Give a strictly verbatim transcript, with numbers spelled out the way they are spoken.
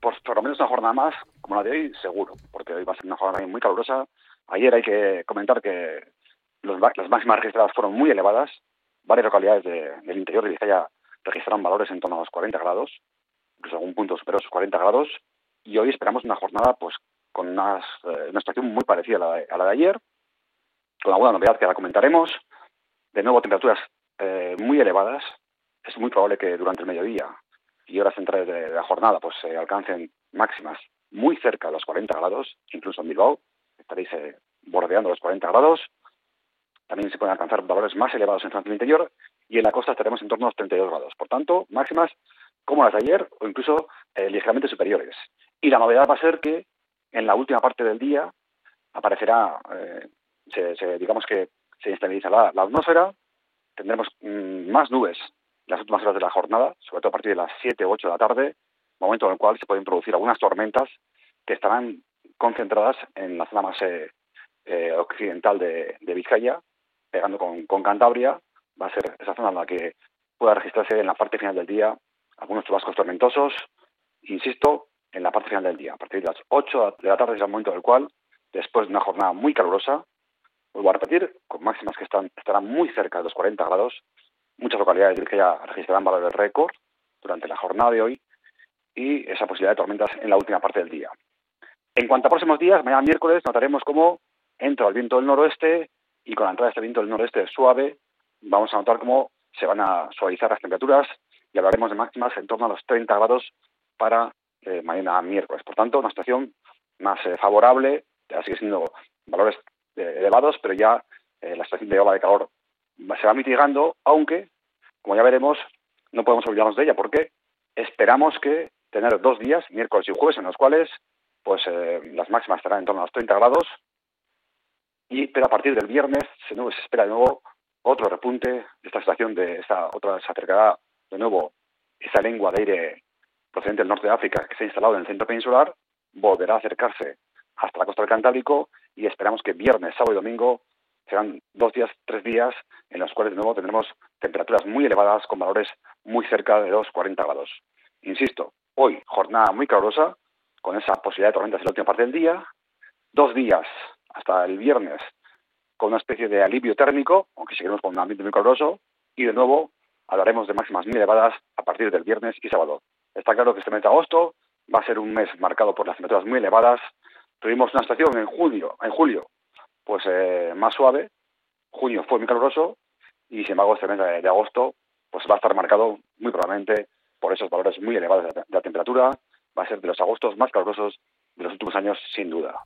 pues por lo menos una jornada más, como la de hoy, seguro, porque hoy va a ser una jornada muy calurosa. Ayer hay que comentar que los, las máximas registradas fueron muy elevadas. Varias localidades de, del interior de Vizcaya registraron valores en torno a los cuarenta grados, incluso algún punto superó los cuarenta grados, y hoy esperamos una jornada pues con unas, eh, una situación muy parecida a la, de, a la de ayer, con alguna novedad que la comentaremos. De nuevo, temperaturas eh, muy elevadas. Es muy probable que durante el mediodía y horas centrales de, de la jornada pues se eh, alcancen máximas muy cerca de los cuarenta grados, incluso en Bilbao estaréis eh, bordeando los cuarenta grados. También se pueden alcanzar valores más elevados en el interior, y en la costa estaremos en torno a los treinta y dos grados. Por tanto, máximas como las de ayer o incluso eh, ligeramente superiores. Y la novedad va a ser que en la última parte del día aparecerá, eh, se, se, digamos que se estabilizará la atmósfera, tendremos mmm, más nubes en las últimas horas de la jornada, sobre todo a partir de las siete u ocho de la tarde, momento en el cual se pueden producir algunas tormentas que estarán concentradas en la zona más eh, eh, occidental de, de Vizcaya, pegando con, con Cantabria. Va a ser esa zona en la que pueda registrarse en la parte final del día algunos chubascos tormentosos, insisto, en la parte final del día. A partir de las ocho de la tarde es el momento en el cual, después de una jornada muy calurosa, vuelvo a repetir, con máximas que están, estarán muy cerca de los cuarenta grados, muchas localidades de Vizcaya registrarán valores récord durante la jornada de hoy, y esa posibilidad de tormentas en la última parte del día. En cuanto a próximos días, mañana miércoles notaremos cómo entra el viento del noroeste, y con la entrada de este viento del noroeste suave vamos a notar cómo se van a suavizar las temperaturas, y hablaremos de máximas en torno a los treinta grados para eh, mañana miércoles. Por tanto, una situación más eh, favorable, ya sigue siendo valores eh, elevados, pero ya eh, la situación de ola de calor se va mitigando, aunque, como ya veremos, no podemos olvidarnos de ella, porque esperamos que tener dos días, miércoles y jueves, en los cuales pues eh, las máximas estarán en torno a los treinta grados, y pero a partir del viernes se, nuevo, se espera de nuevo otro repunte de esta situación, de esta otra se acercará de nuevo esa lengua de aire procedente del norte de África que se ha instalado en el centro peninsular, volverá a acercarse hasta la costa del Cantábrico, y esperamos que viernes, sábado y domingo serán dos días, tres días en los cuales de nuevo tendremos temperaturas muy elevadas con valores muy cerca de los cuarenta grados. Insisto, hoy jornada muy calurosa, con esa posibilidad de tormentas en la última parte del día, dos días hasta el viernes con una especie de alivio térmico, aunque seguiremos con un ambiente muy caluroso, y de nuevo hablaremos de máximas muy elevadas a partir del viernes y sábado. Está claro que este mes de agosto va a ser un mes marcado por las temperaturas muy elevadas. Tuvimos una estación en julio, en julio pues eh, más suave. Junio fue muy caluroso, y sin embargo este mes de, de agosto pues va a estar marcado muy probablemente por esos valores muy elevados de la, de la temperatura. Va a ser de los agostos más calurosos de los últimos años, sin duda.